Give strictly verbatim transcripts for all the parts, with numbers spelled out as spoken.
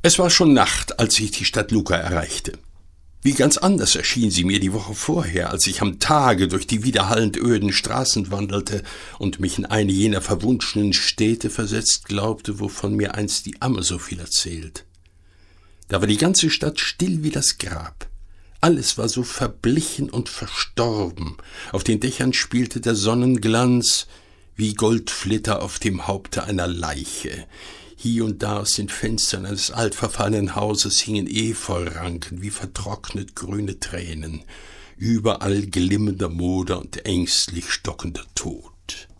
Es war schon Nacht, als ich die Stadt Lucca erreichte. Wie ganz anders erschien sie mir die Woche vorher, als ich am Tage durch die widerhallend öden Straßen wandelte und mich in eine jener verwunschenen Städte versetzt glaubte, wovon mir einst die Amme so viel erzählt. Da war die ganze Stadt still wie das Grab. Alles war so verblichen und verstorben. Auf den Dächern spielte der Sonnenglanz wie Goldflitter auf dem Haupte einer Leiche. Hier und da aus den Fenstern eines altverfallenen Hauses hingen Efeuranken wie vertrocknet grüne Tränen. Überall glimmender Moder und ängstlich stockender Tod.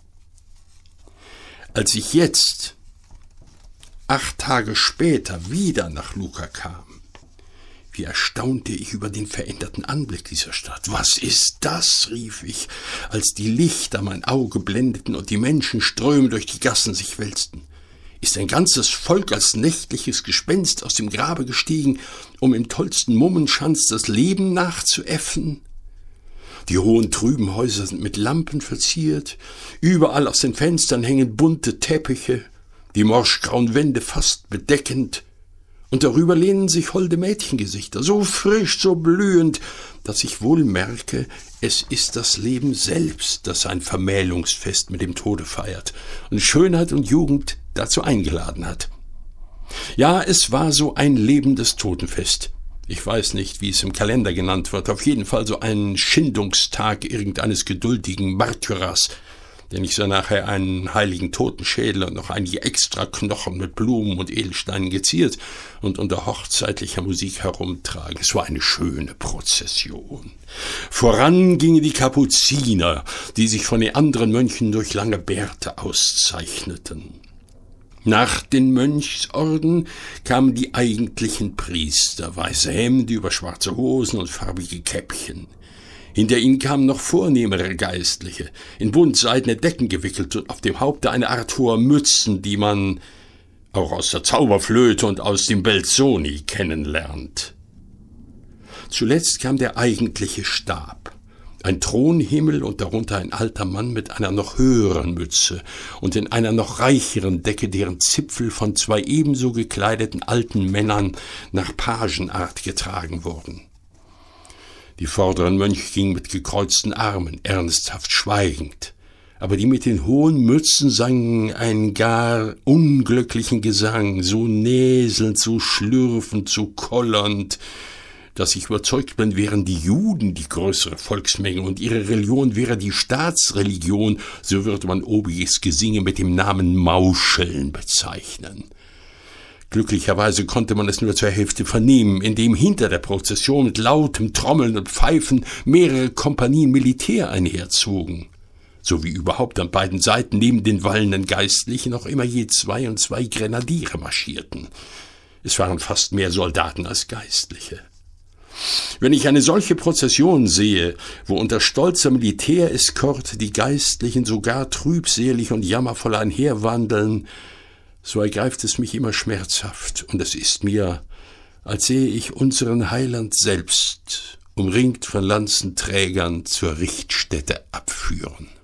Als ich jetzt, acht Tage später, wieder nach Lucca kam, wie erstaunte ich über den veränderten Anblick dieser Stadt. »Was ist das?« rief ich, als die Lichter mein Auge blendeten und die Menschenströme durch die Gassen sich wälzten. Ist ein ganzes Volk als nächtliches Gespenst aus dem Grabe gestiegen, um im tollsten Mummenschanz das Leben nachzuäffen? Die hohen trüben Häuser sind mit Lampen verziert, überall aus den Fenstern hängen bunte Teppiche, die morschgrauen Wände fast bedeckend, und darüber lehnen sich holde Mädchengesichter, so frisch, so blühend, dass ich wohl merke, es ist das Leben selbst, das ein Vermählungsfest mit dem Tode feiert und Schönheit und Jugend dazu eingeladen hat. Ja, es war so ein lebendes Totenfest. Ich weiß nicht, wie es im Kalender genannt wird, auf jeden Fall so ein Schindungstag irgendeines geduldigen Märtyrers, denn ich sah nachher einen heiligen Totenschädel und noch einige extra Knochen mit Blumen und Edelsteinen geziert und unter hochzeitlicher Musik herumtragen. Es war eine schöne Prozession. Voran gingen die Kapuziner, die sich von den anderen Mönchen durch lange Bärte auszeichneten. Nach den Mönchsorden kamen die eigentlichen Priester, weiße Hemden über schwarze Hosen und farbige Käppchen. Hinter ihnen kamen noch vornehmere Geistliche, in buntseidene Decken gewickelt und auf dem Haupte eine Art hoher Mützen, die man auch aus der Zauberflöte und aus dem Belzoni kennenlernt. Zuletzt kam der eigentliche Stab, ein Thronhimmel und darunter ein alter Mann mit einer noch höheren Mütze und in einer noch reicheren Decke, deren Zipfel von zwei ebenso gekleideten alten Männern nach Pagenart getragen wurden. Die vorderen Mönche gingen mit gekreuzten Armen, ernsthaft schweigend, aber die mit den hohen Mützen sangen einen gar unglücklichen Gesang, so näselnd, so schlürfend, so kollernd, dass ich überzeugt bin, wären die Juden die größere Volksmenge und ihre Religion wäre die Staatsreligion, so würde man obiges Gesinge mit dem Namen Mauscheln bezeichnen. Glücklicherweise konnte man es nur zur Hälfte vernehmen, indem hinter der Prozession mit lautem Trommeln und Pfeifen mehrere Kompanien Militär einherzogen, so wie überhaupt an beiden Seiten neben den wallenden Geistlichen noch immer je zwei und zwei Grenadiere marschierten. Es waren fast mehr Soldaten als Geistliche. Wenn ich eine solche Prozession sehe, wo unter stolzer Militäreskorte die Geistlichen sogar trübselig und jammervoll einherwandeln, so ergreift es mich immer schmerzhaft, und es ist mir, als sehe ich unseren Heiland selbst, umringt von Lanzenträgern, zur Richtstätte abführen.